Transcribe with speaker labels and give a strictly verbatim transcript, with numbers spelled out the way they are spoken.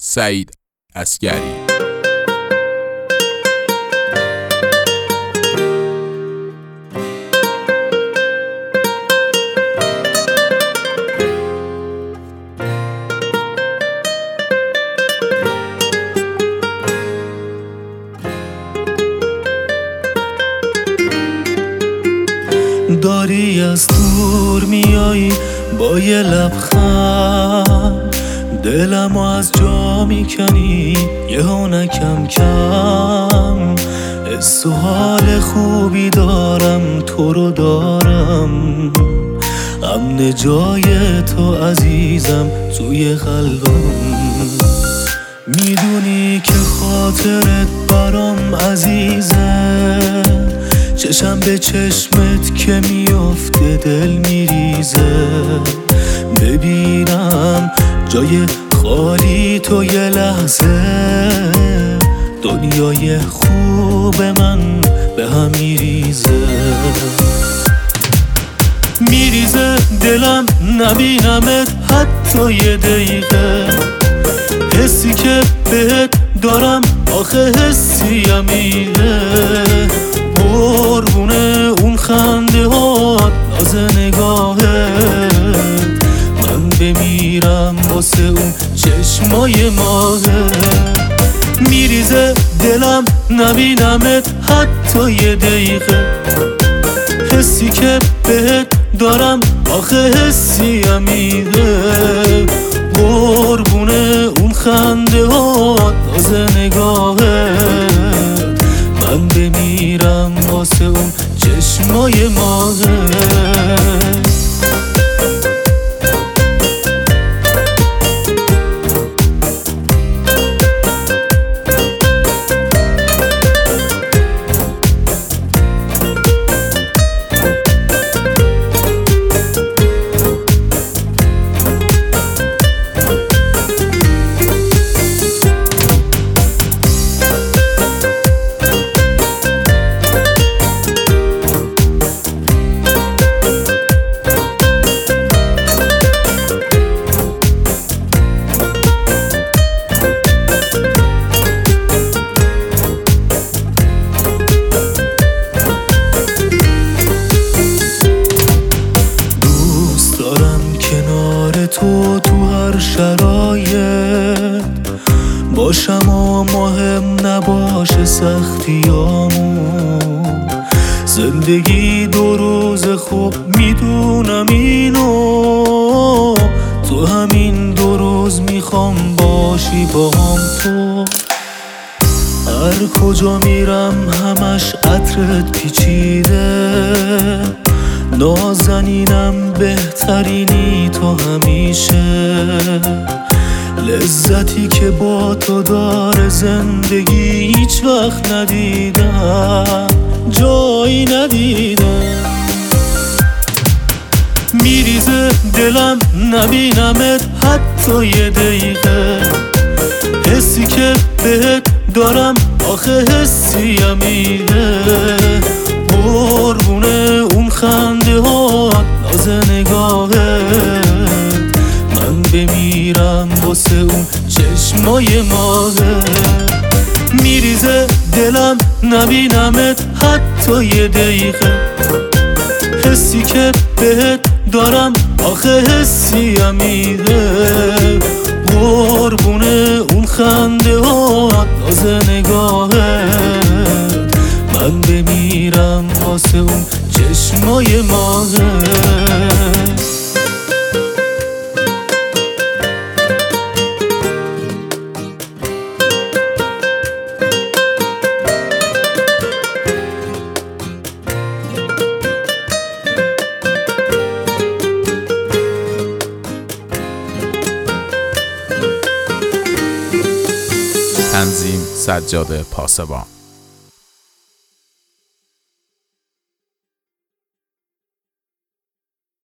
Speaker 1: سعید عسگری.
Speaker 2: داری از دور میایی با یه لبخند، دلمو از جا میکنی یه ها کم کم. حس و حال خوبی دارم، تو رو دارم، امن جای تو عزیزم توی قلبم. میدونی که خاطرت برام عزیزه، چشم به چشمت که میافته دل میریزه. ببینم جای خالی تو یه لحظه، دنیای خوب من به هم میریزه. میریزه دلم نبینمت حتی یه دقیقه، حسی که بهت دارم آخه حسی عمیقه. قربونه اون خنده هات، ناز نگاهت، من بمیرم واسه اون چشمای ماهت. میریزه دلم نبینمت حتی یه دقیقه، حسی که بهت دارم آخه حسی عمیقه. قربونه اون خنده هات، ناز نگاهت، من بمیرم واسه اون چشمای ماهت. تو تو هر شرایط باشم و مهم نباشه سختیامون. زندگی دو روز خوب میدونم اینو، تو همین دو روز میخوام باشی با هم. تو هر کجا میرم همش عطرت پیچیده، نازنینم بهترینی تو همیشه. لذتی که با تو داره زندگی هیچ وقت ندیدم، جایی ندیدم. میریزه دلم نبینمت حتی یه دقیقه، حسی که بهت دارم آخه حسی عمیقه. قربونه اون خنده هات، ناز نگاهت، من بمیرم واسه اون چشمای ماهت. میریزه دلم نبینمت حتی یه دقیقه، حسی که بهت دارم آخه حسی عمیقه. قربونه اون خنده هات، ناز نگاهت، من بمیرم واسه اون چشمای ماهت.
Speaker 1: تنظیم سجاد پاسبان.